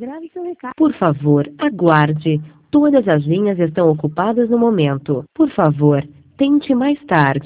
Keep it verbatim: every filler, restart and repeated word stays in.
Grave seu recado. Por favor, aguarde. Todas as linhas estão ocupadas no momento. Por favor, tente mais tarde.